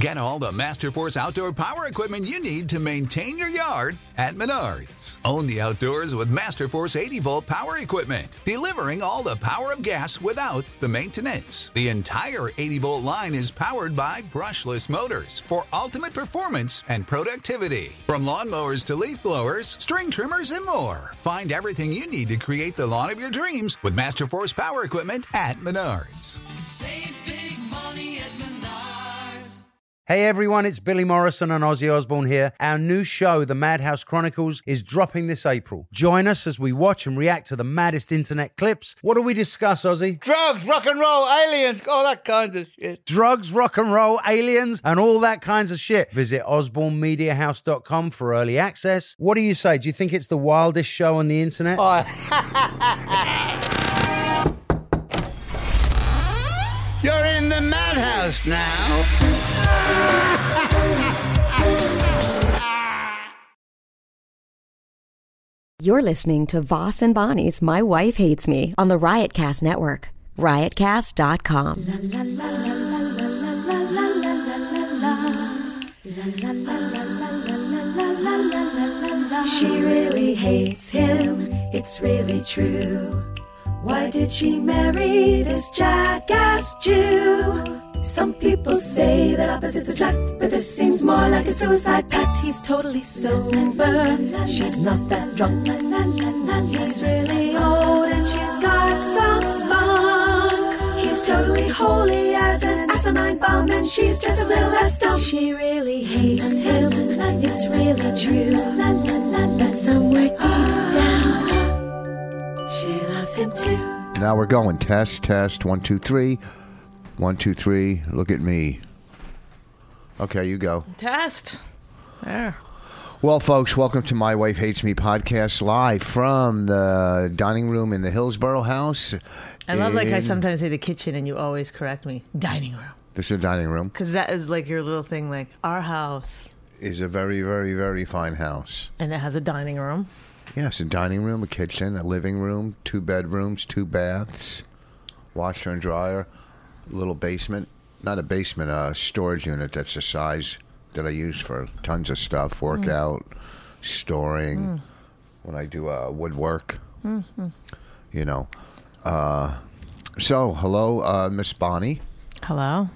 Get all the Masterforce outdoor power equipment you need to maintain your yard at Menards. Own the outdoors with Masterforce 80-volt power equipment, delivering all the power of gas without the maintenance. The entire 80-volt line is powered by brushless motors for ultimate performance and productivity. From lawnmowers to leaf blowers, string trimmers, and more. Find everything you need to create the lawn of your dreams with Masterforce power equipment at Menards. Save big money at Menards. Hey everyone, it's Billy Morrison and Ozzy Osbourne here. Our new show, The Madhouse Chronicles, is dropping this April. Join us as we watch and react to the maddest internet clips. What do we discuss, Ozzy? Drugs, rock and roll, aliens, all that kind of shit. Drugs, rock and roll, aliens, and all that kinds of shit. Visit osbornemediahouse.com for early access. What do you say? Do you think it's the wildest show on the internet? You're in the madhouse now. You're listening to Voss and Bonnie's My Wife Hates Me on the Riotcast Network. Riotcast.com. She really hates him, it's really true. Why did she marry this jackass Jew? Some people say that opposites attract, but this seems more like a suicide pact. He's totally sober, she's not that drunk. He's really old and she's got some spunk. He's totally holy as an asinine bomb, and she's just a little less dumb. She really hates him, it's really true. But somewhere deep down, she loves him too. Now we're going. Test, 1, 2, 3. 1, 2, 3. Look at me. Okay, you go. Test. There. Well, folks, welcome to My Wife Hates Me podcast, live from the dining room in the Hillsborough house. I love like I sometimes say the kitchen and you always correct me. Dining room. This is a dining room. Because that is like your little thing, like our house. Is a very, very, very fine house. And it has a dining room. Yes, a dining room, a kitchen, a living room, 2 bedrooms, 2 baths, washer and dryer, little basement. Not a basement, a storage unit that's the size that I use for tons of stuff, workout, storing, when I do woodwork, you know. So, hello, Miss Bonnie. Hello.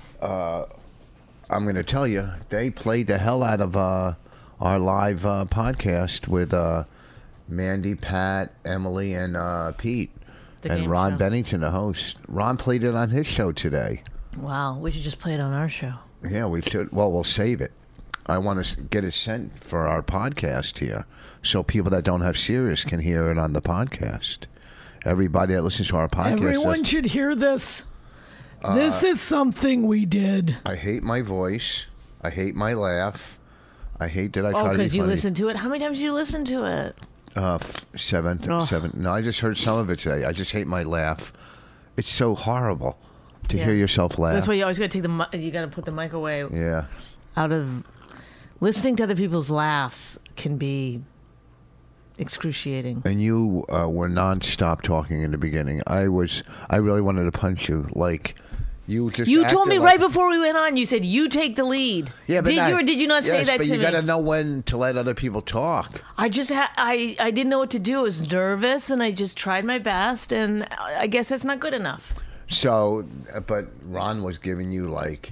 I'm going to tell you, they played the hell out of our live podcast with Mandy, Pat, Emily, and Pete. And Ron show. Bennington, the host. Ron played it on his show today. Wow, we should just play it on our show. Yeah, we should. Well, we'll save it. I want to get it sent for our podcast here, so people that don't have Sirius can hear it on the podcast. Everybody that listens to our podcast. Everyone should hear this. This is something we did. I hate my voice. I hate my laugh. I hate that I try to be funny. because you listened to it? How many times did you listen to it? 7. No, I just heard some of it today. I just hate my laugh. It's so horrible to hear yourself laugh. That's why you always got to you got to put the mic away. Yeah. Out of listening to other people's laughs can be excruciating. And you were nonstop talking in the beginning. I really wanted to punch you. Like, you told me right before we went on. You said you take the lead. Yeah, but did you or did you not say that to me? But you got to know when to let other people talk. I just I didn't know what to do. I was nervous, and I just tried my best, and I guess that's not good enough. So, but Ron was giving you like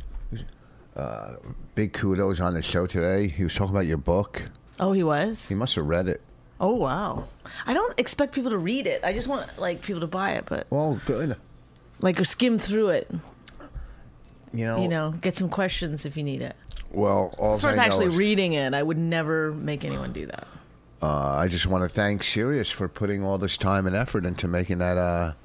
big kudos on the show today. He was talking about your book. Oh, he was? He must have read it. Oh, wow. I don't expect people to read it. I just want like people to buy it, but well, good. Like, or skim through it. You know, get some questions if you need it. Well, as far as actually reading it, I would never make anyone do that. I just want to thank Sirius for putting all this time and effort into making that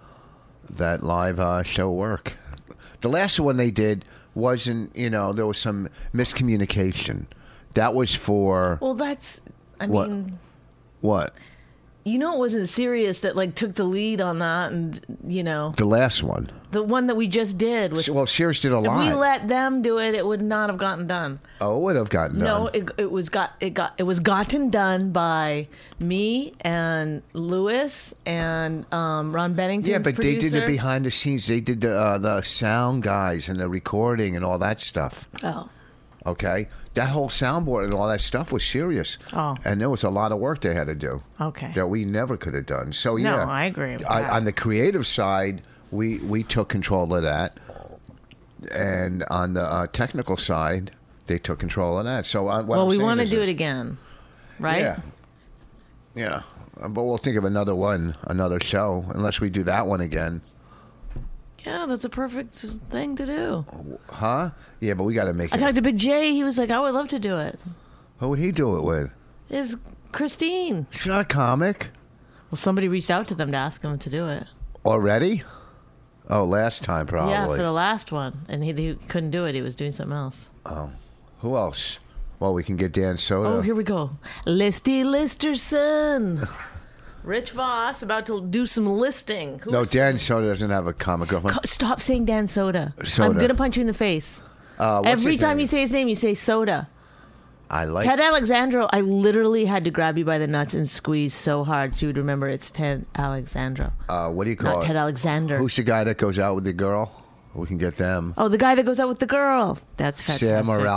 live show work. The last one they did wasn't, there was some miscommunication. That was for... Well, that's... I mean... What? It wasn't Sirius that like took the lead on that, and the last one, the one that we just did. Well, Sirius did a lot. If we let them do it, it would not have gotten done. Oh, it would have gotten done. No, it was gotten done by me and Lewis and Ron Bennington. Yeah, but producer. They did it behind the scenes. They did the sound guys and the recording and all that stuff. Oh. Okay, that whole soundboard and all that stuff was serious. Oh. And there was a lot of work they had to do. Okay. That we never could have done. So No, yeah, I agree with that. On the creative side, we took control of that, and on the technical side, they took control of that. So we want to do it again, right? Yeah. Yeah, but we'll think of another show, unless we do that one again. Yeah, that's a perfect thing to do. Huh? Yeah, but we got to make I it. talked to Big J. He was like, I would love to do it. Who would he do it with? Is Christine. She's not a comic. Well, somebody reached out to them to ask him to do it. Already? Oh, last time probably. Yeah, for the last one. And he couldn't do it. He was doing something else. Oh. Who else? Well, we can get Dan Soda. Oh, here we go. Listy Listerson. Rich Voss about to do some listing. No, Dan Soda doesn't have a comic girlfriend. Stop saying Dan Soda. Soda. I'm going to punch you in the face. What's Every his time name? you say his name, you say Soda. I like Ted Alexandro, I literally had to grab you by the nuts and squeeze so hard so you would remember it's Ted Alexandro. What do you call Not it? Ted Alexander. Who's the guy that goes out with the girl? We can get them. Oh, the guy that goes out with the girl. That's fantastic.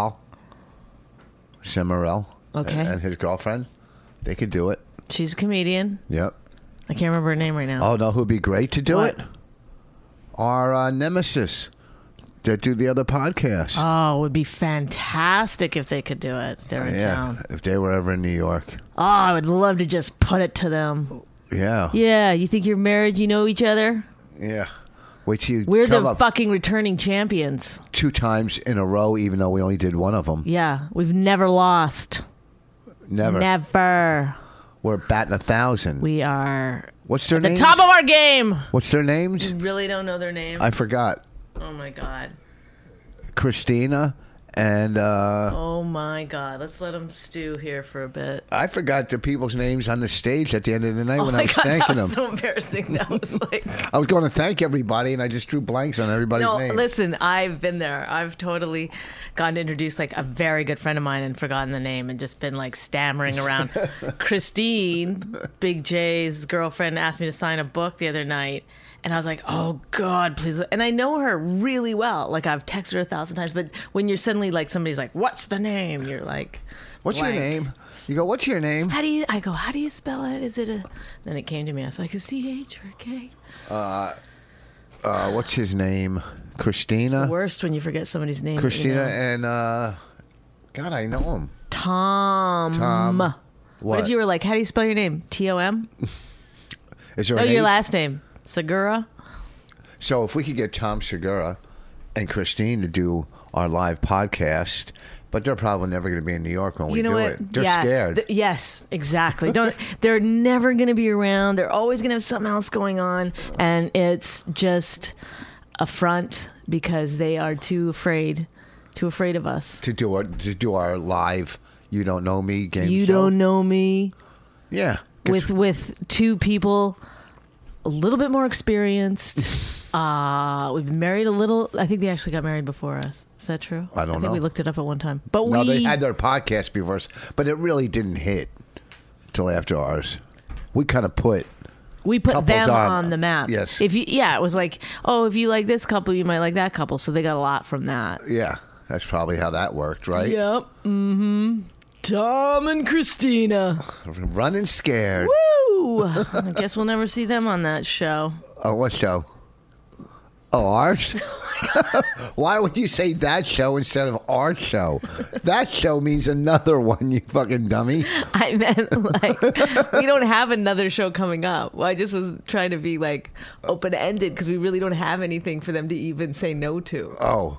Sam Morril. Okay. And his girlfriend. They could do it. She's a comedian. Yep. I can't remember her name right now. Oh, no, who'd be great to do What? it? Our nemesis that do the other podcast. Oh, it would be fantastic if they could do it. If they're in town. If they were ever in New York. Oh, I would love to just put it to them. Yeah. Yeah, you think you're married, you know each other? Yeah. Which you We're come the up fucking returning champions. 2 times in a row, even though we only did one of them. Yeah, we've never lost. Never. Never. We're batting 1,000. We are What's their at the names? top of our game. What's their names? Really don't know their name. I forgot. Oh my god. Christina and Oh my god. Let's let them stew here for a bit. I forgot the people's names on the stage at the end of the night Oh when my I was god, thanking that was them. so embarrassing. That was like I was going to thank everybody, and I just drew blanks on everybody's No, name. listen, I've been there. I've totally gotten to introduce like a very good friend of mine and forgotten the name and just been like stammering around. Christine, Big J's girlfriend, asked me to sign a book the other night. And I was like, oh, God, please. And I know her really well. Like, I've texted her 1,000 times. But when you're suddenly like, somebody's like, what's the name? You're like, What's blank. your name? You go, what's your name? I go, how do you spell it? Is it a... Then it came to me. I was like, a CH or a K? What's his name? Christina? Worst when you forget somebody's name. Christina you know. and, God, I know him. Tom. Tom. What if you were like, how do you spell your name? T-O-M? Is there Oh, an your H? last name. Segura? So if we could get Tom Segura and Christine to do our live podcast, but they're probably never going to be in New York when we You know do what? it. They're Yeah, scared. Yes, exactly. They're never going to be around. They're always going to have something else going on, and it's just a front because they are too afraid of us. to do our live You Don't Know Me game You show. don't know me. Yeah. With 2 people a little bit more experienced. We've been married a little. I think they actually got married before us. Is that true? I don't think know. we looked it up at one time. But No, they had their podcast before us, but it really didn't hit till after ours. We kind of put couples them on. on the map. Yes. It was like, oh, if you like this couple, you might like that couple. So they got a lot from that. Yeah, that's probably how that worked, right? Yep. Mm-hmm. Tom and Christina. Running scared. Woo! I guess we'll never see them on that show. Oh, what show? Oh, ours? Why would you say that show instead of our show? That show means another one, you fucking dummy. I meant like we don't have another show coming up. Well, I just was trying to be like open-ended because we really don't have anything for them to even say no to. Oh.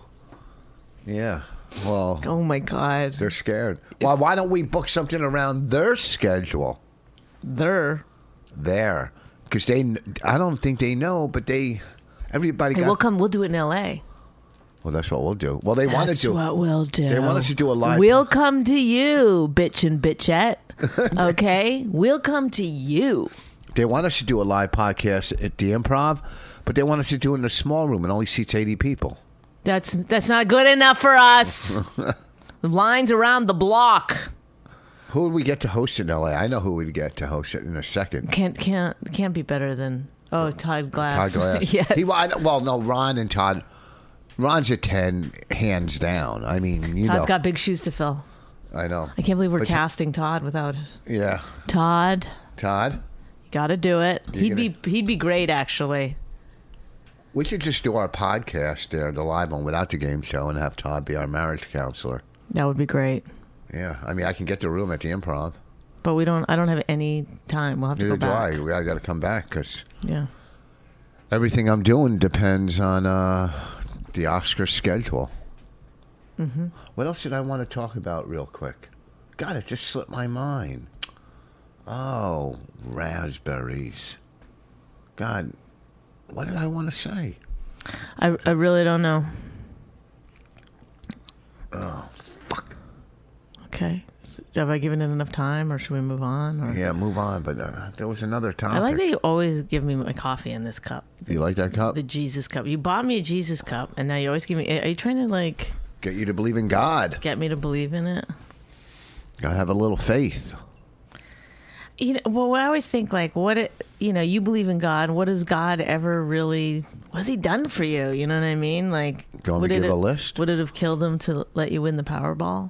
Yeah. Well, Oh my God. they're scared. Well, why don't we book something around their schedule? There. There. Because I don't think they know, but everybody Hey, got... we'll come. We'll do it in L.A. Well, that's what we'll do. Well, they want to That's do... what we'll do. They want us to do a live... We'll come to you, bitch and bitchette. Okay? We'll come to you. They want us to do a live podcast at the Improv, but they want us to do it in a small room and only seats 80 people. That's not good enough for us. The lines around the block. Who would we get to host in LA? I know who we'd get to host it in a second. Can't be better than Todd Glass. Todd Glass. Yes. No, Ron and Todd. Ron's a 10, hands down. I mean, you Todd's know. got big shoes to fill. I know. I can't believe we're But- casting Todd without it. Yeah. Todd, Todd, you got to do it. He'd be great, actually. we should just do our podcast there, the live one, without the game show, and have Todd be our marriage counselor. That would be great. Yeah. I mean, I can get the room at the Improv. But I don't have any time. We'll have to Neither go do back. I got to come back because Yeah. everything I'm doing depends on the Oscar schedule. Mm-hmm. What else did I want to talk about real quick? God, it just slipped my mind. Oh, raspberries. God, what did I want to say? I really don't know. Oh, fuck. Okay. Have I given it enough time, or should we move on? Or? Yeah, move on. But there was another topic. I like that you always give me my coffee in this cup. Do you like that cup? The Jesus cup. You bought me a Jesus cup, and now you always give me. Are you trying to like Get you to believe in God. get me to believe in it? Gotta have a little faith. You know, well, I always think like, you believe in God. What has God ever really? What has He done for you? You know what I mean? Like, Do you want me to give a list? Would it have killed him to let you win the Powerball?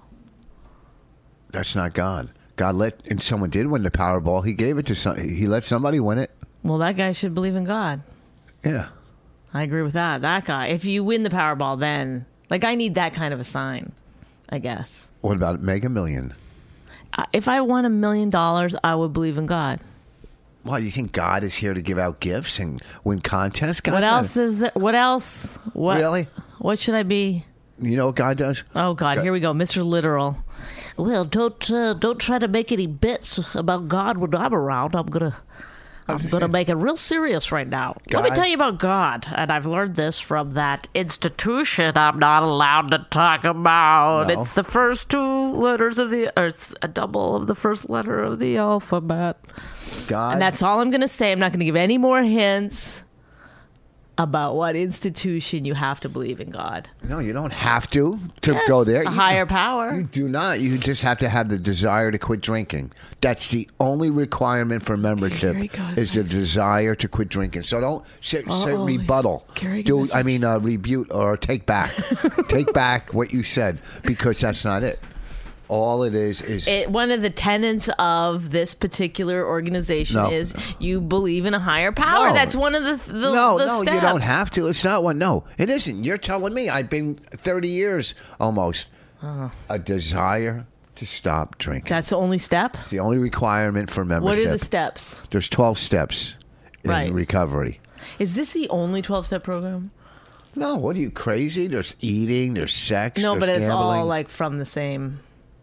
That's not God. And someone did win the Powerball. He gave it to he let somebody win it. Well, that guy should believe in God. Yeah. I agree with that. That guy. If you win the Powerball, then like I need that kind of a sign, I guess. What about Mega Million? If I won $1 million, I would believe in God. Why, you think God is here to give out gifts and win contests? God's What not- else is there? What else? What, Really? What should I be? You know what God does? Oh God, here we go, Mr. Literal. Well, don't try to make any bits about God when I'm around. I'm gonna make it real serious right now. Let me God- tell you about God, and I've learned this from that institution I'm not allowed to talk about. No. It's the first two letters or it's a double of the first letter of the alphabet. God. And that's all I'm gonna say. I'm not gonna give any more hints about what institution you have to believe in God. No, you don't have to go there. A higher power. You do not. You just have to have the desire to quit drinking. That's the only requirement for membership Here he goes. is the desire to quit drinking. So don't say Uh-oh, rebuttal. he's carrying a Do message. rebut or take back. Take back what you said because that's not it. All it is One of the tenets of this particular organization No. is you believe in a higher power. No. That's one of the no, steps. you don't have to. It's not one. No, it isn't. You're telling me I've been 30 years almost. A desire to stop drinking. That's the only step? It's the only requirement for membership. What are the steps? There's 12 steps in Right. recovery. Is this the only 12-step program? No, what are you, crazy? There's eating, there's sex, No, there's but it's all gambling. like from the same.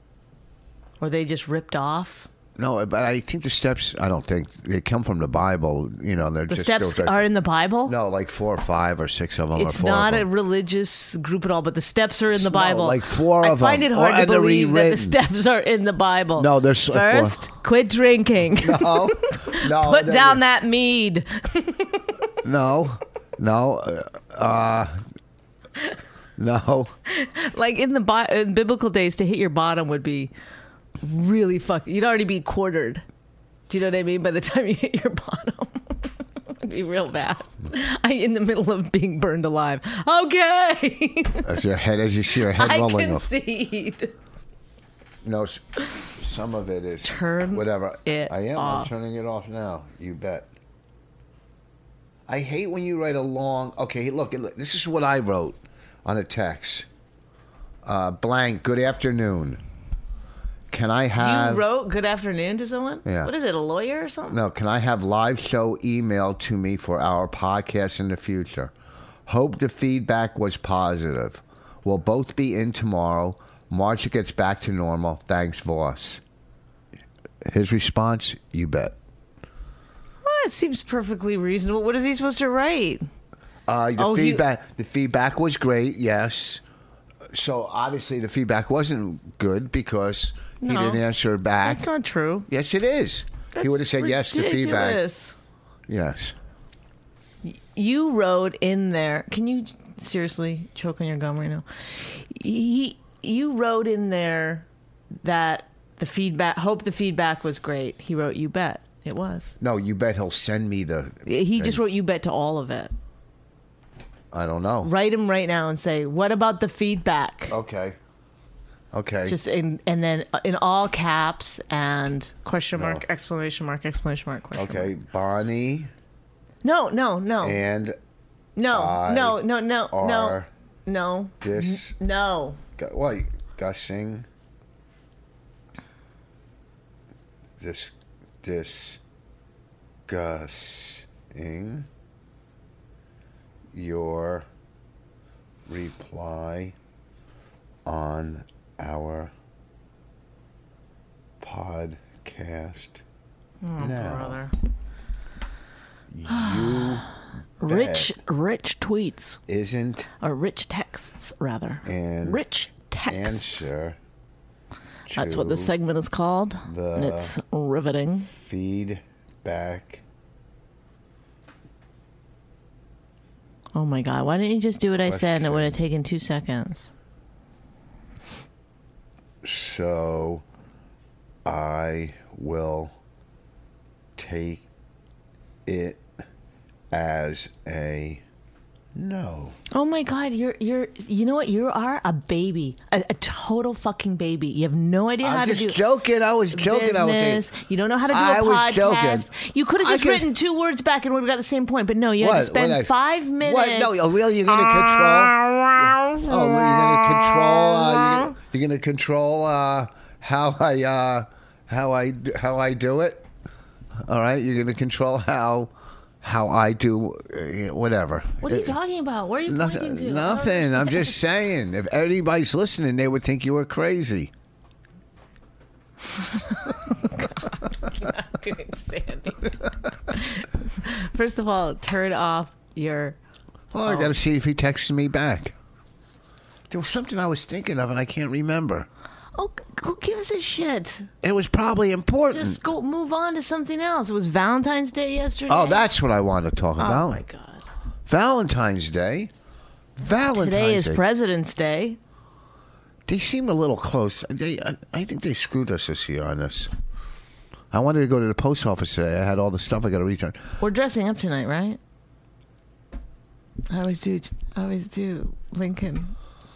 Or they just ripped off? No, but I think the steps, I don't think, they come from the Bible. You know, they're The just... steps they're- are in the Bible? No, like 4 or 5 or 6 of them. It's or 4 not of a them. religious group at all, but the steps are in the No, Bible. like 4 I of find them. it hard Or- to and they're believe that the rewritten. steps are in the Bible. No, there's 4. First, quit drinking. No, no. Put down that mead. No, no, no. Like in in biblical days, to hit your bottom would be really You'd already be quartered. Do you know what I mean? By the time you hit your bottom, it'd be real bad. In the middle of being burned alive. Okay, As you see your head I rolling off. concede. No, some of it is Turn whatever. it I am. off. I'm turning it off now. You bet. I hate when you write a long. Okay, look. This is what I wrote on a text. Blank. Good afternoon. Can I have? You wrote "Good afternoon" to someone. Yeah. What is it? A lawyer or something? No. Can I have live show emailed to me for our podcast in the future? Hope the feedback was positive. We'll both be in tomorrow. Marcia gets back to normal. Thanks, Voss. His response, you bet. Well, it seems perfectly reasonable. What is he supposed to write? The feedback was great, yes. So obviously the feedback wasn't good because he No. didn't answer back. That's not true. Yes, it is. He would have said yes to feedback. Ridiculous. Yes. You wrote in there. Can you seriously choke on your gum right now? You wrote in there that the feedback. Hope the feedback was great. He wrote, "You bet it was." No, you bet he'll send me the. He just wrote, "You bet" to all of it. I don't know. Write him right now and say, "What about the feedback?" Okay. Just and then in all caps and question mark, exclamation mark, question mark. Okay, Bonnie. No. And No. What? Gussing. Discussing your reply on our podcast now. Brother. You Rich tweets. Isn't Or rich texts, rather. And rich texts. answer. That's what this segment is called. And it's riveting. Feedback. Oh my God! Why didn't you just do what I said and it would have taken 2 seconds? So I will take it as a no. Oh my God! You know what? You are a baby, a total fucking baby. You have no idea how to do. I'm just joking. I was joking. Business. You don't know how to do I a was podcast. joking. You could have just written 2 words back and would have got the same point. But no, you had to spend 5 minutes. What? No, really? You're gonna control? Oh, you're gonna control? You're gonna control how I do it? All right. You're gonna control how I do whatever. What are you talking about? What are you pointing to? Nothing. I'm just saying. If anybody's listening, they would think you were crazy. Not doing Sandy. First of all, turn off your. Well, I got to see if he texts me back. There was something I was thinking of, and I can't remember. Oh, go give us a shit. It was probably important. Just go move on to something else. It was Valentine's Day yesterday. Oh, that's what I want to talk about. Oh my God. Valentine's Day. Today is President's Day. They seem a little close. I think they screwed us this year on this. I wanted to go to the post office today. I had all the stuff I got to return. We're dressing up tonight, right? I always do. Lincoln.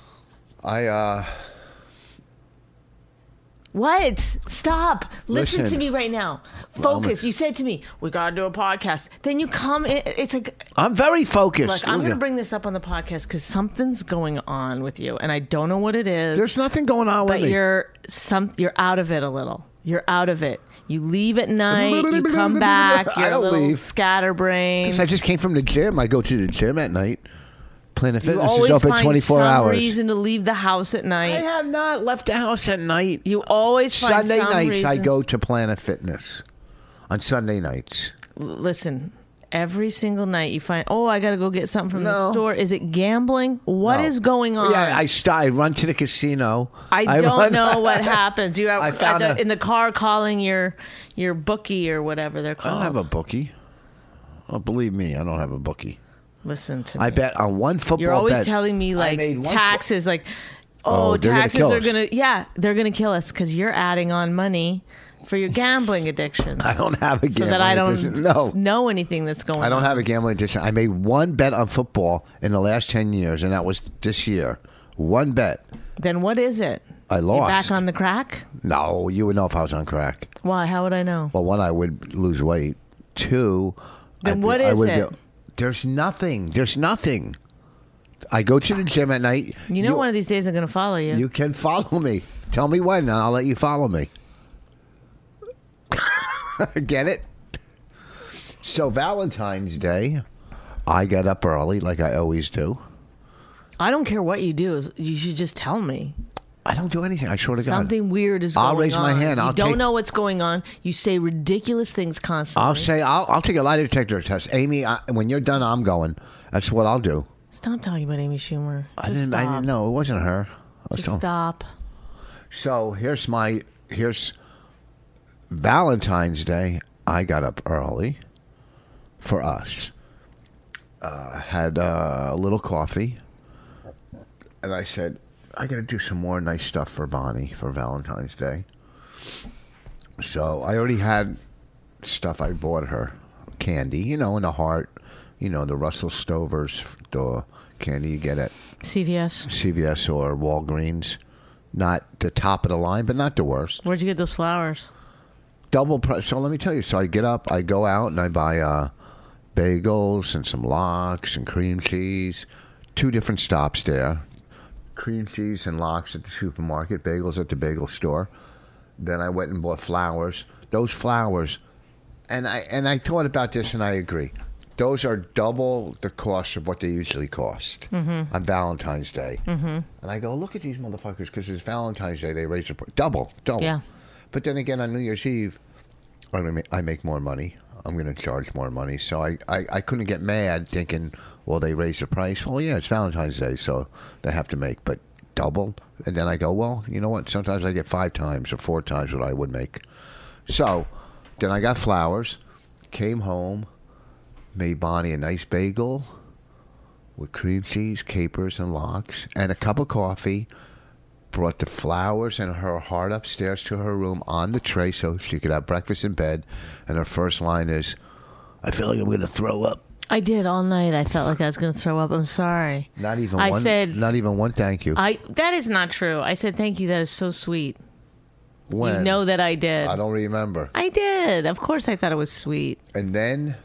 What? Stop. Listen to me right now. Focus. You said to me, we got to do a podcast. Then you come in. It's like... I'm very focused. Look, I'm going to bring this up on the podcast because something's going on with you, and I don't know what it is. There's nothing going on with me. But you're out of it a little. You're out of it. You leave at night. You come back. You're a little scatterbrained. Because I just came from the gym. I go to the gym at night. Planet Fitness is open 24 hours. You always find some reason to leave the house at night. I have not left the house at night. You always find Sunday some nights reason. I go to Planet Fitness. On Sunday nights. Listen, every single night you find, I got to go get something from the store. Is it gambling? What is going on? Yeah, I run to the casino. I don't know what happens. You're in the car calling your bookie or whatever they're called. I don't have a bookie. Oh, believe me, I don't have a bookie. Listen to me. I bet on one football bet. You're always telling me like taxes, taxes are they're gonna kill us because you're adding on money for your gambling addiction. I don't have a gambling addiction. So that I don't know anything that's going on. I don't have a gambling addiction. I made one bet on football in the last 10 years, and that was this year. One bet. Then what is it? I lost. You're back on the crack? No, you would know if I was on crack. Why? How would I know? Well, one, I would lose weight. Two, then what is it? There's nothing. There's nothing. I go to the gym at night. You know one of these days I'm going to follow you. You can follow me. Tell me when, and I'll let you follow me. Get it? So Valentine's Day, I get up early like I always do. I don't care what you do. You should just tell me. I don't do anything. I swear to God. Something weird is going on. I'll raise my hand. You don't know what's going on. You say ridiculous things constantly. I'll take a lie detector test. Amy, when you're done, I'm going. That's what I'll do. Stop talking about Amy Schumer. I didn't know. It wasn't her. Stop. So here's Valentine's Day. I got up early for us. Had a little coffee. And I said, I got to do some more nice stuff for Bonnie for Valentine's Day. So I already had stuff I bought her. Candy, in the heart. The Russell Stovers, the candy you get at CVS. CVS or Walgreens. Not the top of the line, but not the worst. Where'd you get those flowers? Double price. So let me tell you. So I get up, I go out, and I buy bagels and some lox and cream cheese. 2 different stops there. Cream cheese and lox at the supermarket, bagels at the bagel store. Then I went and bought flowers. Those flowers, and I thought about this, and I agree. Those are double the cost of what they usually cost on Valentine's Day. And I go, look at these motherfuckers, because it's Valentine's Day, they raise the price. Double. Yeah. But then again, on New Year's Eve, I make more money. I'm going to charge more money. So I couldn't get mad thinking, well, they raised the price. Well, yeah, it's Valentine's Day, so they have to make. But double? And then I go, well, you know what? Sometimes I get 5 times or 4 times what I would make. So then I got flowers, came home, made Bonnie a nice bagel with cream cheese, capers, and lox, and a cup of coffee. Brought the flowers and her heart upstairs to her room on the tray so she could have breakfast in bed. And her first line is, I feel like I'm going to throw up. I did all night. I felt like I was going to throw up. I'm sorry. Not even I one. said, not even one. Thank you. That is not true. I said thank you. That is so sweet. When? You know that I did. I don't remember. I did. Of course, I thought it was sweet. And then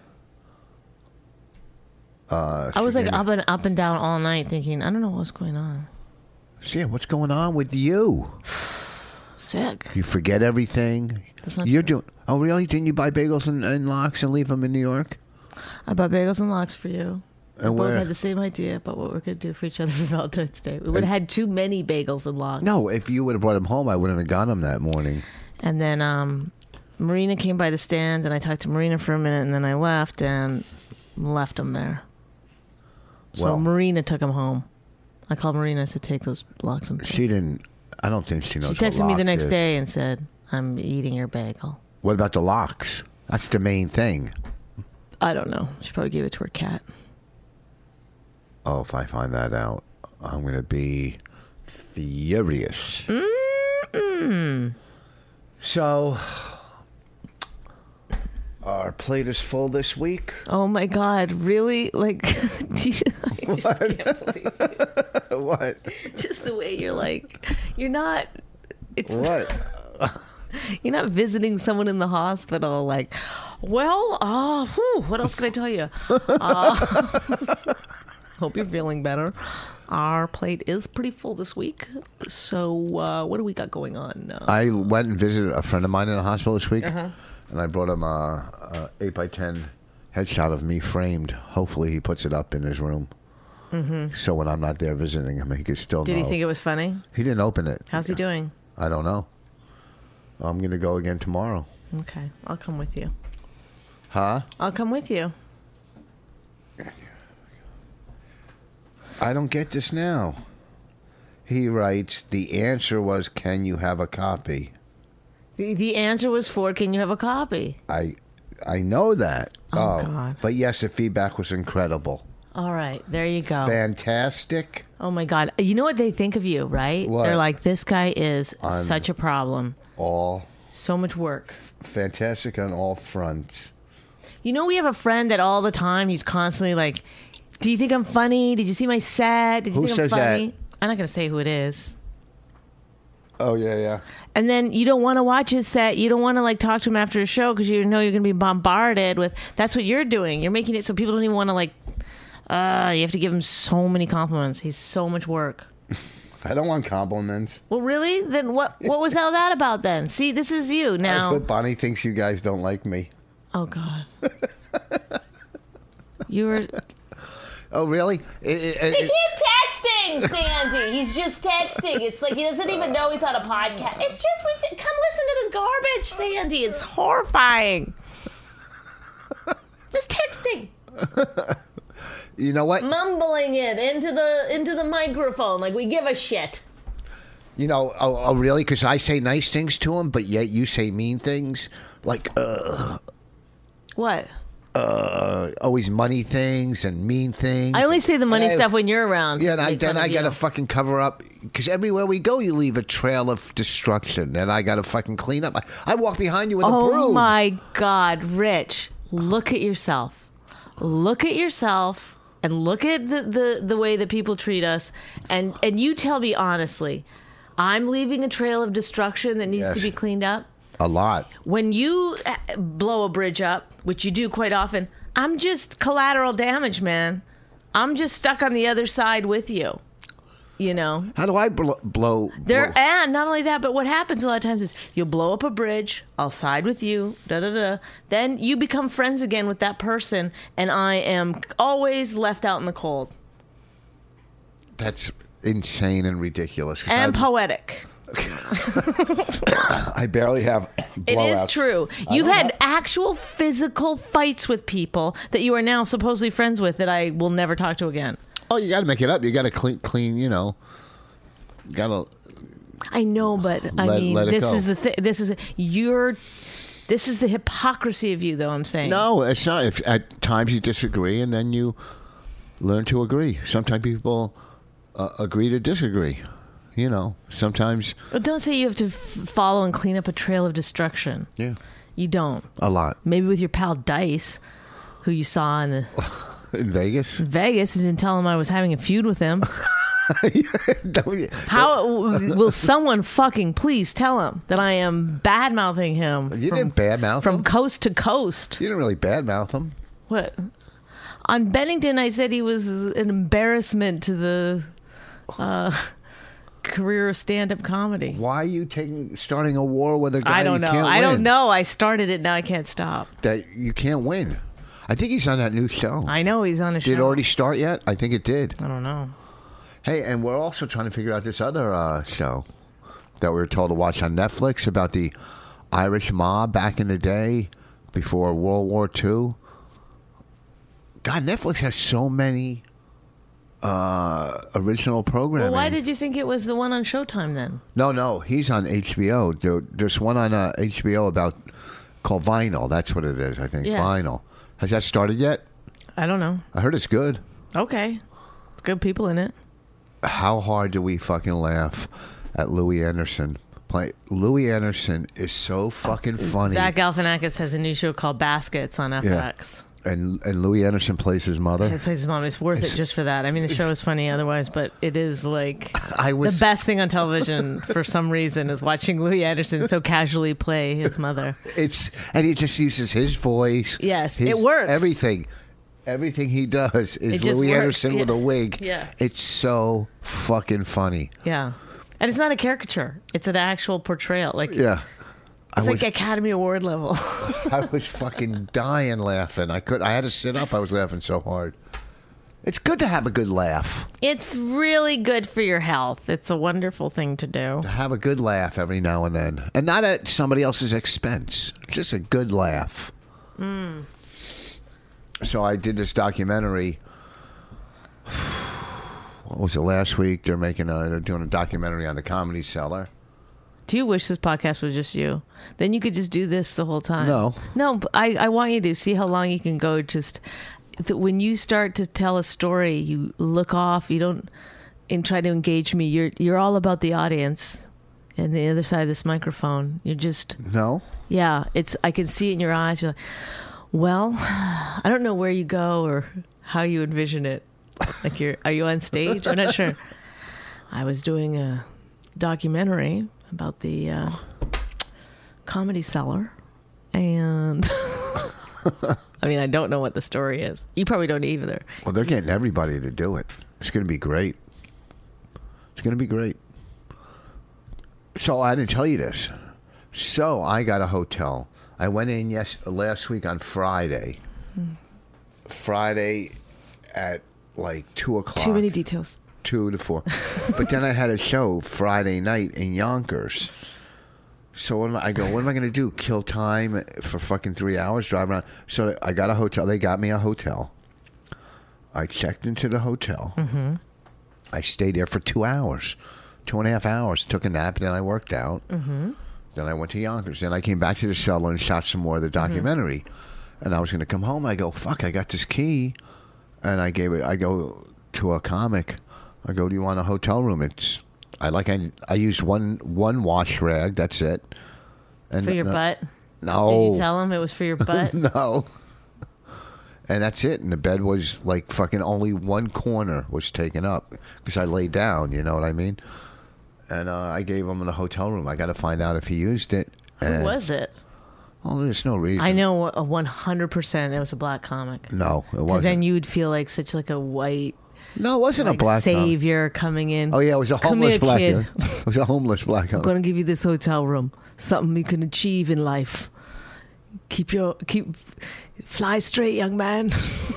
I was like up and down all night, thinking I don't know what's going on. Shit, what's going on with you? Sick. You forget everything. That's not You're true. doing. Oh, really? Didn't you buy bagels and lox and leave them in New York? I bought bagels and lox for you. And We both where? had the same idea about what we're going to do for each other for Valentine's Day. We would have had too many bagels and lox. No, if you would have brought them home, I wouldn't have got them that morning. And then Marina came by the stand, and I talked to Marina for a minute, and then I left and left them there. So Well- Marina took them home. I called Marina. I said, take those lox and She didn't. I don't think she knows. She texted what me the lox next is. day and said, I'm eating your bagel. What about the lox? That's the main thing. I don't know. She probably gave it to her cat. Oh, if I find that out, I'm going to be furious. So, our plate is full this week. Oh my God! Really? Like, do you, I just can't believe it. What? Just the way you're like, you're not. It's What? You're not visiting someone in the hospital. Like, well, what else can I tell you? Hope you're feeling better. Our plate is pretty full this week. So, what do we got going on? I went and visited a friend of mine in the hospital this week, and I brought him a 8x10 headshot of me framed. Hopefully, he puts it up in his room. So when I'm not there visiting him, he can still Did know. he think it was funny? He didn't open it. How's he doing? I don't know. I'm going to go again tomorrow. Okay, I'll come with you. Huh? I'll come with you. I don't get this now. He writes, the answer was, can you have a copy? The answer was 4. Can you have a copy? I know that. Oh, God. But yes, the feedback was incredible. All right, there you go. Fantastic. Oh my God! You know what they think of you, right? What? They're like, this guy is such a problem. All So much work. fantastic on all fronts. You know, we have a friend that all the time he's constantly like, "Do you think I'm funny? Did you see my set? Did you Who think says I'm funny?" that? I'm not gonna say who it is. Oh, yeah. And then you don't want to watch his set. You don't want to like talk to him after a show because you know you're going to be bombarded with. That's what you're doing. You're making it so people don't even want to like. You have to give him so many compliments. He's so much work. I don't want compliments. Well, really? Then what was all that about then? See, this is you now. But Bonnie thinks you guys don't like me. Oh, God. You were. Oh, really? They keep texting, Sandy. He's just texting. It's like he doesn't even know he's on a podcast. It's just, come listen to this garbage, Sandy. It's horrifying. Just texting. You know what? Mumbling it into the microphone like we give a shit. You know, oh really? Because I say nice things to him, but yet you say mean things. Like, What? always money things and mean things. I only say the money And I- stuff when you're around. Yeah, and Make then fun I of got to you. fucking cover up. Because everywhere we go, you leave a trail of destruction. And I got to fucking clean up. I walk behind you with a broom. Oh my God, Rich. Look at yourself. Look at yourself. and look at the way that people treat us, and you tell me honestly, I'm leaving a trail of destruction that needs to be cleaned up. A lot. When you blow a bridge up, which you do quite often, I'm just collateral damage, man. I'm just stuck on the other side with you. You know. How do I blow? And not only that, but what happens a lot of times is you'll blow up a bridge. I'll side with you. Then you become friends again with that person, and I am always left out in the cold. That's insane and ridiculous. And poetic. I barely have blowouts. It is true. You've had actual physical fights with people that you are now supposedly friends with that I will never talk to again. Oh, you got to make it up. You got to clean. You know. Got to. I know, but this is the thing. This is the hypocrisy of you, though. I'm saying. No, it's not. If at times you disagree, and then you learn to agree. Sometimes people agree to disagree. You know, sometimes. But don't say you have to follow and clean up a trail of destruction. Yeah. You don't. A lot. Maybe with your pal Dice, who you saw in Vegas. Vegas, and didn't tell him I was having a feud with him. How will someone fucking please tell him that I am bad mouthing him? You didn't bad mouth him from coast to coast. You didn't really bad mouth him. What? On Bennington, I said he was an embarrassment to the career of stand-up comedy. Why are you starting a war with a guy? I don't know. I don't know. I started it. Now I can't stop. That you can't win. I think he's on that new show. I know he's on a show. Did it already start yet? I think it did. I don't know. Hey, and we're also trying to figure out this other show that we were told to watch on Netflix about the Irish mob back in the day before World War II. God, Netflix has so many original programming. Well, why did you think it was the one on Showtime then? No, he's on HBO. There's one on HBO called Vinyl. That's what it is, I think. Yes. Vinyl. Has that started yet? I don't know. I heard it's good. Okay. It's good people in it. How hard do we fucking laugh at Louis Anderson? Louis Anderson is so fucking funny. Zach Galifianakis has a new show called Baskets on FX. Yeah. And Louis Anderson plays his mother. Yeah, he plays his mom. It's worth it just for that. I mean, the show is funny otherwise, but it is like the best thing on television for some reason is watching Louis Anderson so casually play his mother. And he just uses his voice. Yes, it works. Everything he does is Louis Anderson with a wig. Yeah. It's so fucking funny. Yeah. And it's not a caricature. It's an actual portrayal. Yeah. It's like Academy Award level. I was fucking dying laughing. I had to sit up. I was laughing so hard. It's good to have a good laugh. It's really good for your health. It's a wonderful thing to do. To have a good laugh every now and then. And not at somebody else's expense. Just a good laugh. Mm. So I did this documentary. What was it, last week? They're doing a documentary on the Comedy Cellar. Do you wish this podcast was just you? Then you could just do this the whole time. No, but I want you to see how long you can go. Just when you start to tell a story, you look off. You don't and try to engage me. You're all about the audience and the other side of this microphone. You're just Yeah, I can see it in your eyes. You're like, well, I don't know where you go or how you envision it. Like are you on stage? I'm not sure. I was doing a documentary about the Comedy Cellar, and I mean, I don't know what the story is. You probably don't either. Well, they're getting everybody to do it. It's going to be great. It's going to be great. So I didn't tell you this. So I got a hotel. I went in last week on Friday. Friday at like 2:00. Too many details. 2 to 4. But then I had a show Friday night in Yonkers. So I go, what am I going to do? Kill time for fucking 3 hours, drive around? So I got a hotel. They got me a hotel. I checked into the hotel. Mm-hmm. I stayed there for 2 hours, 2.5 hours. Took a nap, then I worked out. Mm-hmm. Then I went to Yonkers. Then I came back to the cellar and shot some more of the documentary. Mm-hmm. And I was going to come home. I go, fuck, I got this key. And I go to a comic. I go, do you want a hotel room? I used one wash rag. That's it. And for your butt? No. Did you tell him it was for your butt? No. And that's it. And the bed was like fucking only one corner was taken up because I laid down. You know what I mean? And I gave him the hotel room. I got to find out if he used it. Who was it? Oh, there's no reason. I know 100% it was a black comic. No, it Because wasn't. then you would feel like such like a white No, it wasn't like a black comic. savior coming in. Oh yeah, it was a Come homeless here, black. kid. It was a homeless black. I'm gonna give you this hotel room. Something you can achieve in life. Fly straight, young man.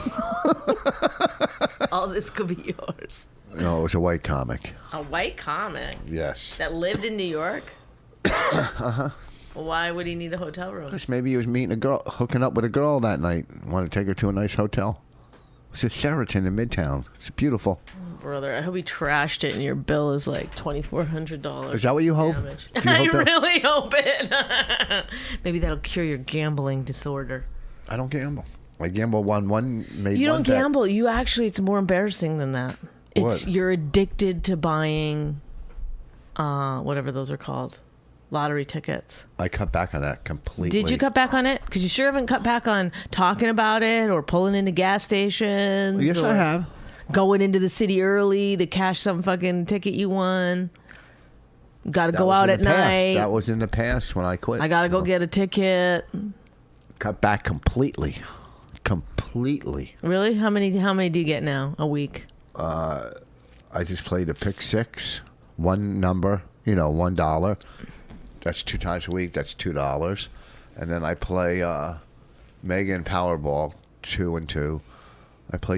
All this could be yours. No, it was a white comic. A white comic Yes. that lived in New York. Uh-huh. Why would he need a hotel room? Because maybe he was meeting a girl, hooking up with a girl that night. Wanted to take her to a nice hotel. It's a Sheraton in Midtown. It's beautiful. Brother, I hope he trashed it and your bill is like $2,400. Is that what you hope? Damage. Do you I hope that- really hope it. Maybe that'll cure your gambling disorder. I don't gamble. I gamble one made You one don't bet. gamble. You actually, it's more embarrassing than that. It's What? You're addicted to buying, whatever those are called, lottery tickets. I cut back on that completely. Did you cut back on it? Because you sure haven't cut back on talking about it or pulling into gas stations. Yes, or I have. Going into the city early to cash some fucking ticket you won. Got to That go was out in at the past. night. That was in the past when I quit. I got to go get a ticket. Cut back completely. Completely. Really? How many do you get now a week? I just played a pick six. One number, $1. That's 2 times a week. That's $2. And then I play Mega and Powerball 2 and 2. I play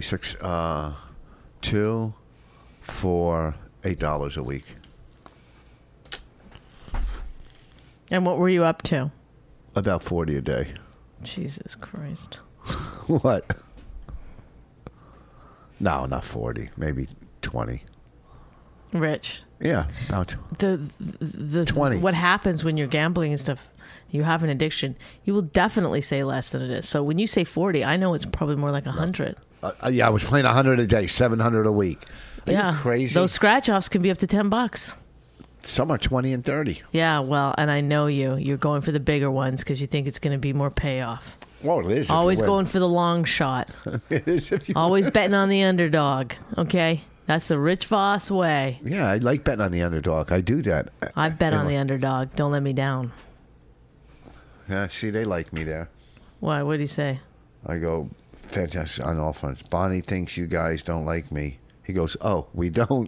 2 for $8 a week. And what were you up to? About 40 a day. Jesus Christ. What? No, not 40. Maybe 20. Rich. Yeah, about The 20. What happens when you're gambling and stuff, you have an addiction, you will definitely say less than it is. So when you say 40, I know it's probably more like 100. yeah, I was playing 100 a day, 700 a week. Are Yeah. you crazy? Those scratch offs can be up to $10. Some are 20 and 30. Yeah, well, and I know you're going for the bigger ones because you think it's going to be more payoff. Well, it is. if you Always win. going for the long shot. It is if you Always betting on the underdog. Okay, that's the Rich Voss way. Yeah, I like betting on the underdog. I do that. I've bet on the underdog. Don't let me down. Yeah, see, they like me there. Why? What do you say? I go, fantastic on all fronts. Bonnie thinks you guys don't like me. He goes, oh, we don't.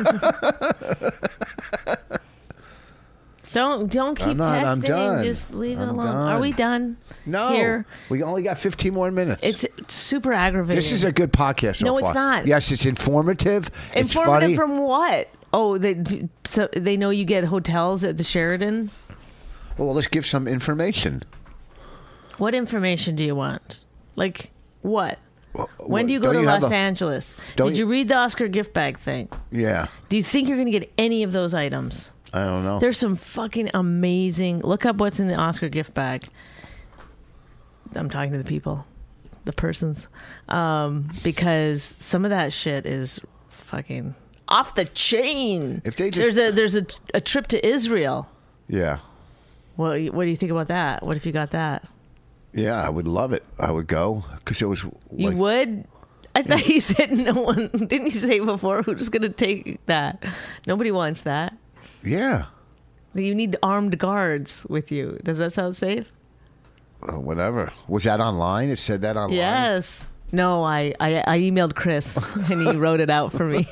Don't keep I'm not, I'm texting. done. Just leave it I'm alone. done. Are we done? No. Here. We only got 15 more minutes. It's super aggravating. This is a good podcast so No, it's far. not. Yes, it's informative. It's informative funny. from what? Oh, so they know you get hotels at the Sheraton. Well, let's give some information. What information do you want? Like what? When do you go Don't to you have Los a- Angeles? don't Did you- you read the Oscar gift bag thing? Yeah, Do you think you're going to get any of those items? I don't know. There's some fucking amazing. Look up what's in the Oscar gift bag. I'm talking to the people, the persons, because some of that shit is fucking off the chain. If they just- there's a trip to Israel. Yeah. Well, what do you think about that? What if you got that? Yeah, I would love it. I would go because it was. You like- would? I thought you said no one. Didn't you say before who's going to take that? Nobody wants that. Yeah. You need armed guards with you. Does that sound safe? Whatever. Was that online? It said that online. Yes. No, I emailed Chris and he wrote it out for me.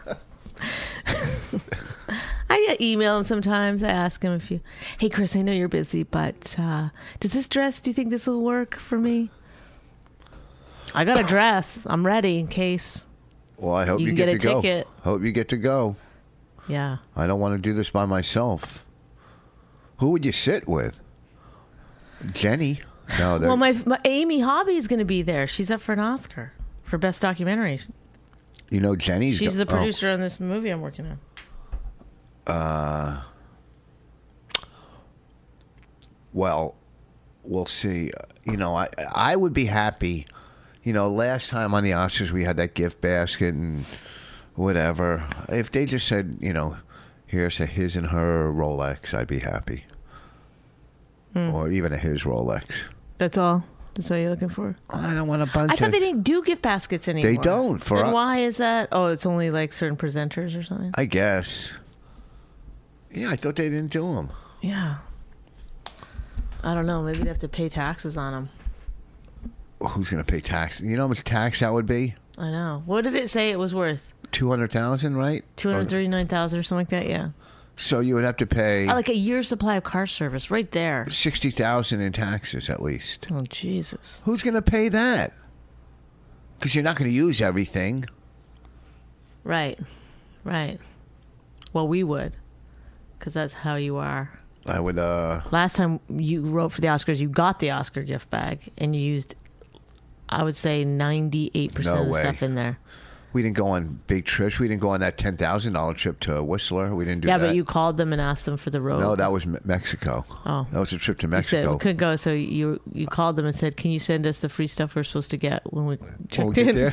I email him sometimes. I ask him if hey Chris, I know you're busy, but does this dress, do you think this will work for me? I got a dress. I'm ready in case. Well, I hope You you, can get, get a to go. ticket. Hope you get to go. Yeah. I don't want to do this by myself. Who would you sit with? Jenny? No, Well, my Amy Hobby is going to be there. She's up for an Oscar for Best Documentary. you know Jenny's. She's the oh, producer on this movie I'm working on. Well, we'll see. I would be happy. Last time on the Oscars we had that gift basket and whatever. If they just said, here's a his and her Rolex, I'd be happy. Or even a his Rolex. That's all. That's what you're looking for? I don't want a bunch I thought of... they didn't do gift baskets anymore. They don't. Then why is that? Oh, it's only like certain presenters or something? I guess. Yeah, I thought they didn't do them. Yeah. I don't know. Maybe they have to pay taxes on them. Who's going to pay tax? You know how much tax that would be? I know. What did it say it was worth? 200,000, right? 239,000 or something like that, yeah. So you would have to pay... Like a year's supply of car service right there. 60,000 in taxes at least. Oh, Jesus. Who's going to pay that? Because you're not going to use everything. Right. Well, we would. Because that's how you are. I would... Last time you wrote for the Oscars, you got the Oscar gift bag, and you used, I would say, 98% of the stuff in there. We didn't go on big trips. We didn't go on that $10,000 trip to Whistler. We didn't do that. Yeah, but you called them and asked them for the road. No, that was Mexico. Oh. That was a trip to You Mexico. said we couldn't go, so you called them and said, "Can you send us the free stuff we're supposed to get when we checked get in?" there?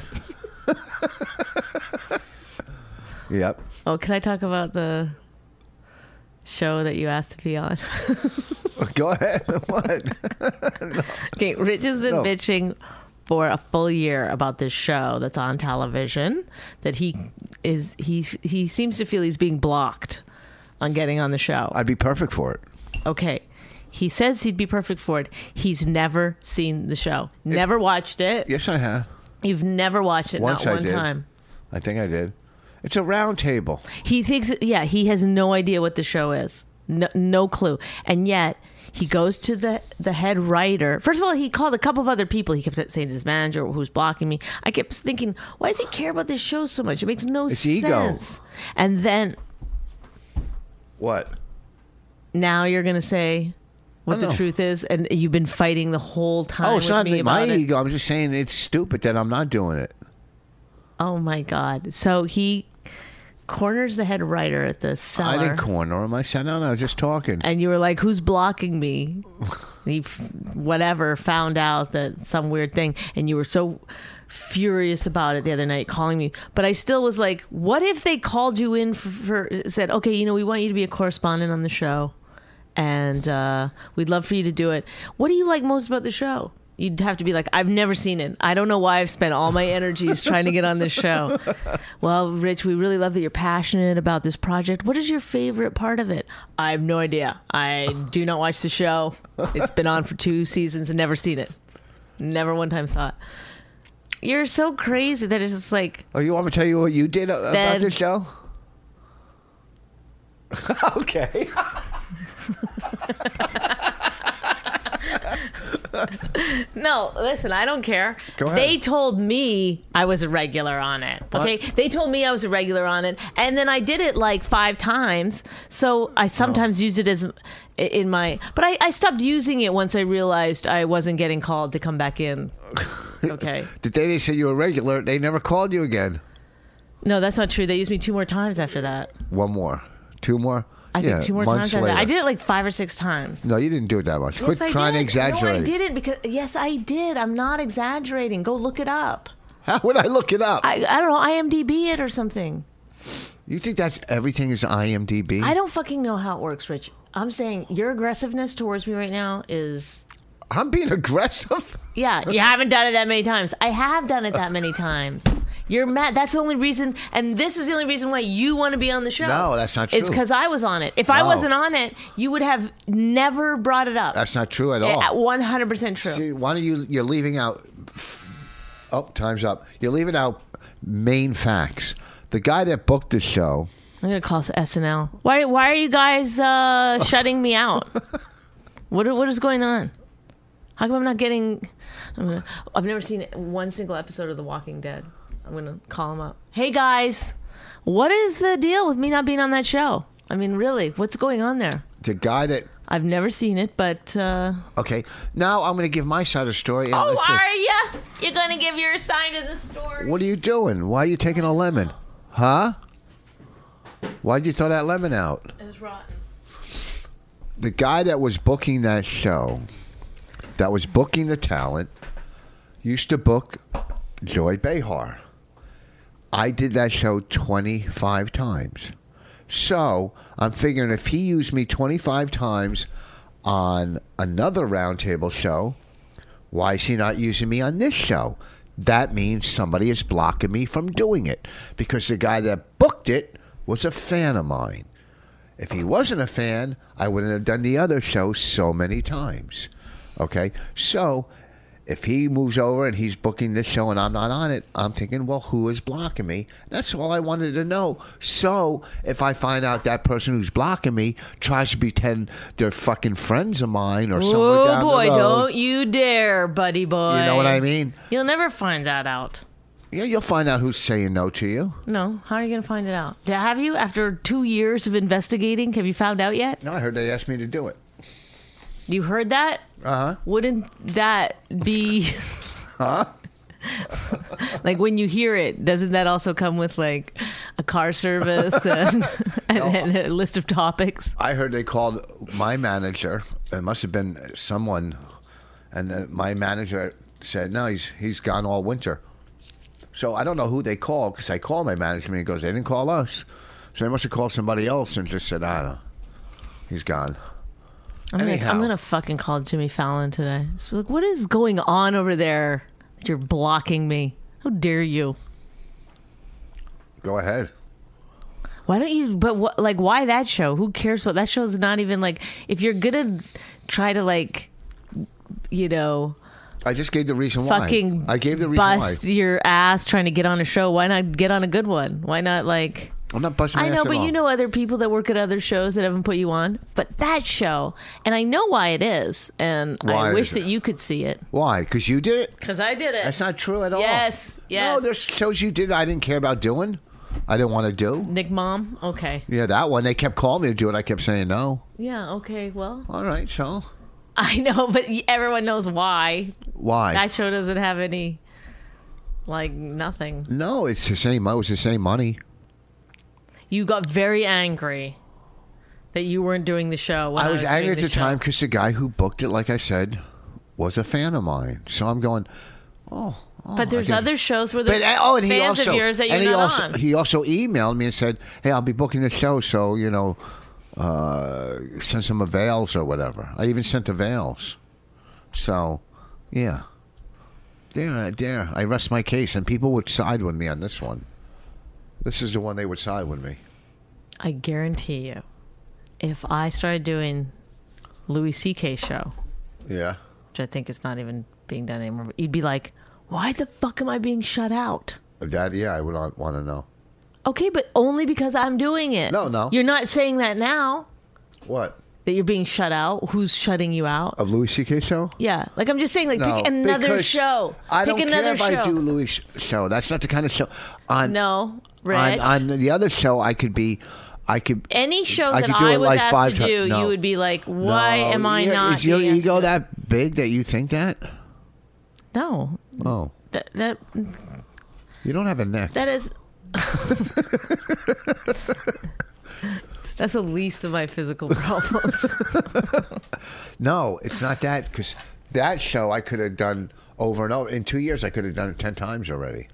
Yep. Oh, can I talk about the show that you asked to be on? Go ahead. What? No. Okay, Rich has been bitching for a full year about this show that's on television that he seems to feel he's being blocked on getting on the show. I'd be perfect for it. Okay. He says he'd be perfect for it. He's never seen the show. Never watched it. Yes, I have. You've never watched it, Once not I one did. time. I think I did. It's a round table. He thinks, he has no idea what the show is. No clue. And yet, he goes to the head writer. First of all, he called a couple of other people. He kept saying to his manager who's blocking me. I kept thinking, why does he care about this show so much? It makes no sense. Ego. And then... What? Now you're going to say what the truth is, and you've been fighting the whole time it's with not me my about it. ego. I'm just saying it's stupid that I'm not doing it. Oh, my God. So he corners the head writer at the cellar. I didn't corner him. I sat down. I was just talking. And you were like, who's blocking me? He, found out that some weird thing. And you were so furious about it the other night, calling me. But I still was like, what if they called you in said, okay, we want you to be a correspondent on the show. And we'd love for you to do it. What do you like most about the show? You'd have to be like, I've never seen it. I don't know why I've spent all my energies trying to get on this show. Well, Rich, we really love that you're passionate about this project. What is your favorite part of it? I have no idea. I do not watch the show. It's been on for 2 seasons and never seen it. Never one time saw it. You're so crazy that it's just like... Oh, you want me to tell you what you did about the show? Okay. No, listen, I don't care. Go ahead. They told me I was a regular on it. Okay? What? They told me I was a regular on it. And then I did it like 5 times. So I sometimes use it as in my... But I stopped using it once I realized I wasn't getting called to come back in. Okay. The day they said you were regular, they never called you again. No, that's not true. They used me 2 more times after that. 1 more. 2 more? I think 2 more months times after that. later. I did it like 5 or 6 times. No, you didn't do it that much. Yes, Quit trying to exaggerate. No, I didn't because yes, I did. I'm not exaggerating. Go look it up. How would I look it up? I don't know, IMDb it or something. You think that's everything is IMDb? I don't fucking know how it works, Rich. I'm saying your aggressiveness towards me right now is... I'm being aggressive? Yeah, you haven't done it that many times. I have done it that many times. You're mad. That's the only reason, and this is the only reason why you want to be on the show. No, that's not true. It's because I was on it. If I wasn't on it, you would have never brought it up. That's not true at all. 100% true. See, why don't you're leaving out... Oh, time's up. You're leaving out main facts. The guy that booked the show... I'm going to call SNL. Why are you guys shutting me out? What is going on? How come I'm not getting... I've never seen 1 single episode of The Walking Dead. I'm going to call him up. Hey, guys. What is the deal with me not being on that show? I mean, really, what's going on there? The guy that... I've never seen it, but... Okay, now I'm going to give my side of the story. Oh, listen. are you? You're going to give your side of the story? What are you doing? Why are you taking a lemon? Huh? Why'd you throw that lemon out? It was rotten. The guy that was booking that show, that was booking the talent, used to book Joy Behar. I did that show 25 times. So I'm figuring if he used me 25 times on another roundtable show, Why is he not using me on this show? That means somebody is blocking me from doing it because the guy that booked it was a fan of mine. If he wasn't a fan, I wouldn't have done the other show so many times. Okay? So, if he moves over and he's booking this show and I'm not on it, I'm thinking, well, who is blocking me? That's all I wanted to know. So, if I find out that person who's blocking me tries to pretend they're fucking friends of mine or somewhere down boy, the road. don't you dare, buddy boy. You know what I mean? You'll never find that out. Yeah, you'll find out who's saying no to you. No, how are you going to find it out? Have you, after 2 years of investigating, have you found out yet? No, I heard they asked me to do it. You heard that? Uh-huh. Wouldn't that be... Huh? Like when you hear it, doesn't that also come with like a car service and a list of topics? I heard they called my manager. It must have been someone. And my manager said, no, he's gone all winter. So I don't know who they called because I called my manager and he goes, they didn't call us. So they must have called somebody else and just said, I don't know. He's gone. I'm gonna fucking call Jimmy Fallon today. So like, what is going on over there that you're blocking me? How dare you? Go ahead. Why don't you? But what? Like, why that show? Who cares what that show is? Not even like if you're gonna try to like, you know. I just gave the reason why. Fucking I gave the reason why. bust your ass trying to get on a show. Why not get on a good one? Why not like? I'm not busting my I ass know, at but all. you know other people that work at other shows that haven't put you on. But that show, and I know why it is, and Why I wish is that it? you could see it. Why? Because you did it? Because I did it. That's not true at all. Yes, yes. No, there's shows you did I didn't care about doing. I didn't want to do. Nick Mom? Okay. Yeah, that one. They kept calling me to do it. I kept saying no. Yeah, okay, well. All right, so. I know, but everyone knows why. Why? That show doesn't have any, like, nothing. No, it's the same. It was the same money. You got very angry that you weren't doing the show. When I was angry at doing the time because the guy who booked it, like I said, was a fan of mine. So I'm going, But there's I guess- other shows where there's and he fans also, of yours that and you're he not also, on. He also emailed me and said, hey, I'll be booking the show, so, you know, send some avails or whatever. I even sent avails. So, yeah. There. I rest my case, and people would side with me on this one. This is the one they would side with me. I guarantee you, if I started doing Louis C.K.'s show, Yeah. which I think is not even being done anymore, you'd be like, why the fuck am I being shut out? That, yeah, I would want to know. Okay, but only because I'm doing it. No. You're not saying that now, What? that you're being shut out. Who's shutting you out? Of Louis C.K. show? Yeah, like I'm just saying, like No, pick another because show. I Pick don't another care if show. I do Louis show. That's not the kind of show. No, Rich. On the other show, I could. Any show I that could do I it was like asked 5 to do, times. No. you would be like, why No, am I yeah, not? Is your being asked ego to- that big that you think that? No. Oh, That you don't have a neck. that is. That's the least of my physical problems. No, it's not that, because that show I could have done over and over. In 2 years, I could have done it 10 times already.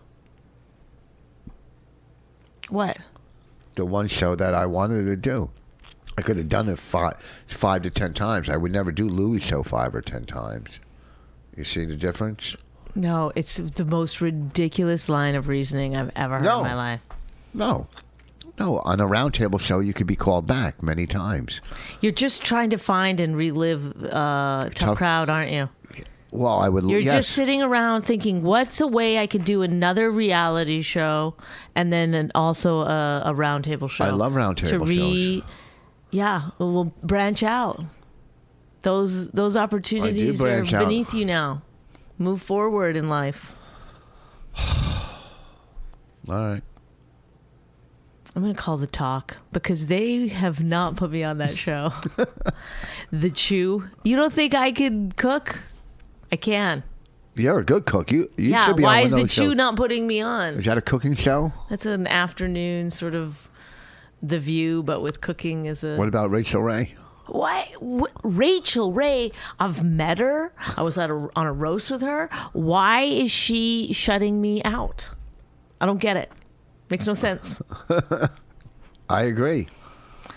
What? The one show that I wanted to do. I could have done it 5 to 10 times. I would never do Louis' show 5 or 10 times. You see the difference? No, it's the most ridiculous line of reasoning I've ever heard No. in my life. No. On a roundtable show, you could be called back many times. You're just trying to find and relive Tough Crowd, aren't you? Well, I would. You're yes. just sitting around thinking, what's a way I could do another reality show and then also a roundtable show? I love roundtable shows. Yeah, we'll branch out. Those opportunities are branch out. beneath you now. Move forward in life. All right. I'm going to call The Talk because they have not put me on that show. The Chew. You don't think I could cook? I can. You're a good cook. You Yeah, should be why on is one The of those Chew shows. not putting me on? Is that a cooking show? That's an afternoon sort of The View, but with cooking as a... What about Rachel Ray? Why? Rachel Ray, I've met her. I was on a roast with her. Why is she shutting me out? I don't get it. Makes no sense. I agree.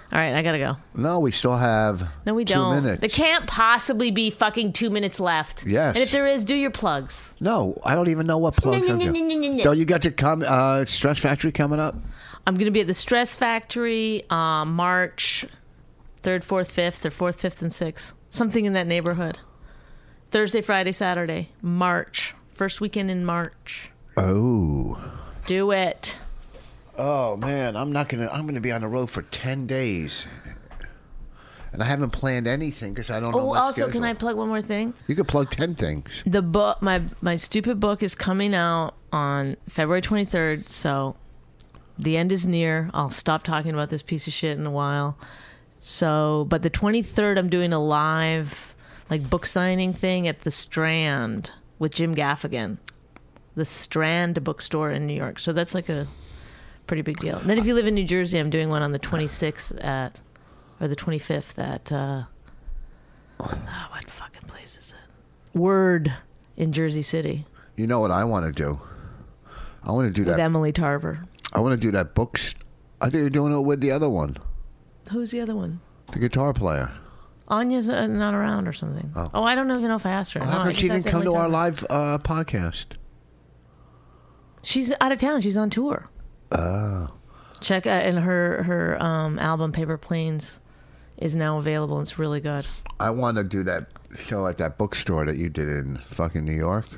All right, I gotta go. No, we still have No, we 2 don't. minutes. There can't possibly be fucking 2 minutes left. Yes. And if there is, do your plugs. No, I don't even know what plugs I'm doing. Don't you got your Stress Factory coming up? I'm going to be at the Stress Factory March 3rd, 4th, 5th, or 4th, 5th, and 6th. Something in that neighborhood. Thursday, Friday, Saturday. March. First weekend in March. Oh. Do it. Oh, man, I'm going to be on the road for 10 days. And I haven't planned anything because I don't know my also, schedule. can I plug one more thing? You could plug 10 things. The book, my stupid book is coming out on February 23rd, so the end is near. I'll stop talking about this piece of shit in a while. So, but the 23rd, I'm doing a live, like, book signing thing at the Strand with Jim Gaffigan. The Strand bookstore in New York. So that's like a pretty big deal. And then if you live in New Jersey, I'm doing one on the 26th or the 25th at, what fucking place is it? Word in Jersey City. You know what I want to do? I want to do With that. Emily Tarver. I want to do that book. I think you're doing it with the other one, Who's the other one? the guitar player. Anya's not around or something. Oh, I don't even know if I asked her. How come she didn't come to our live podcast? She's out of town. She's on tour. Oh. Check and her album Paper Planes is now available. It's really good. I want to do that show at that bookstore that you did in fucking New York.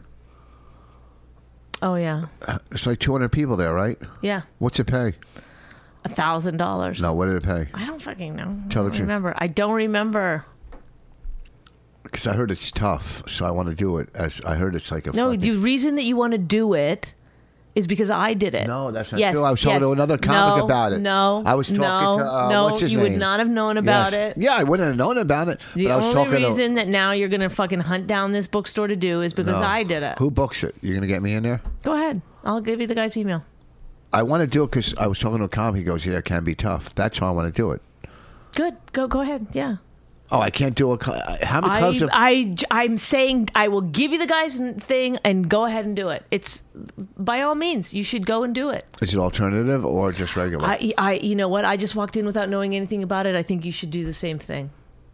Oh yeah. It's like 200 people there, right? Yeah. What's it pay? $1,000. No, what did it pay? I don't fucking know. Tell the I don't truth. remember. I don't remember. Because I heard it's tough, so I want to do it. As I heard it's like a No, fucking... the reason that you want to do it is because I did it. No, that's not true. I was talking to another comic about it. No, I was talking to what's his you name? would not have known about Yes. it. Yeah, I wouldn't have known about it. The but I was only talking reason that now you're going to fucking hunt down this bookstore to do is because No. I did it. Who books it? You're going to get me in there? Go ahead. I'll give you the guy's email. I want to do it because I was talking to a comic. He goes, yeah, it can be tough. That's why I want to do it. Good. Go ahead. Yeah. Oh, I can't do how many clubs have... I'm saying I will give you the guy's thing and go ahead and do it. It's by all means you should go and do it. Is it alternative or just regular? You know what? I just walked in without knowing anything about it. I think you should do the same thing.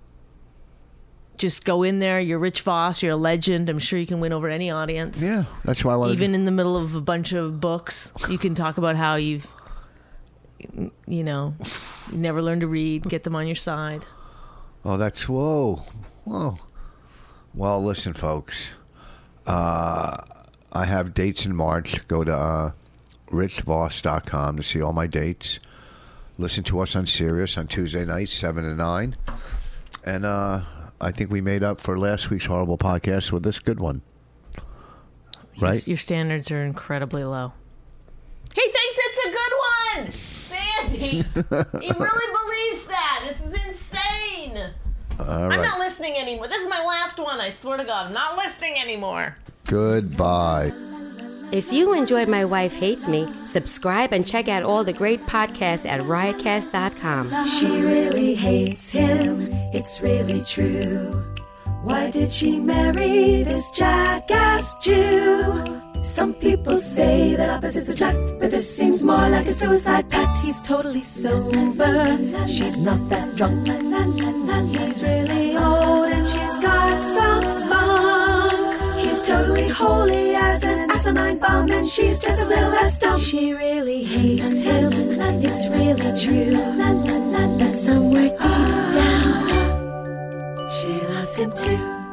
Just go in there. You're Rich Voss. You're a legend. I'm sure you can win over any audience. Yeah, that's why I want to... Even in the middle of a bunch of books, you can talk about how you've, you never learned to read. Get them on your side. Oh, that's... Whoa. Well, listen, folks. I have dates in March. Go to richvoss.com to see all my dates. Listen to us on Sirius on Tuesday nights, 7 to 9. And I think we made up for last week's horrible podcast with this good one. Right? Your standards are incredibly low. He thinks it's a good one! Sandy! He really believes that! This is insane! All right. I'm not listening anymore. This is my last one, I swear to God. I'm not listening anymore. Goodbye. If you enjoyed My Wife Hates Me, subscribe and check out all the great podcasts at riotcast.com. She really hates him, it's really true. Why did she marry this jackass Jew? Some people say that opposites attract, but this seems more like a suicide pact. He's totally sober, she's not that drunk. He's really old and she's got some spunk. He's totally holy as an asinine bomb, and she's just a little less dumb. She really hates him, it's really true. But somewhere deep down, she loves him too.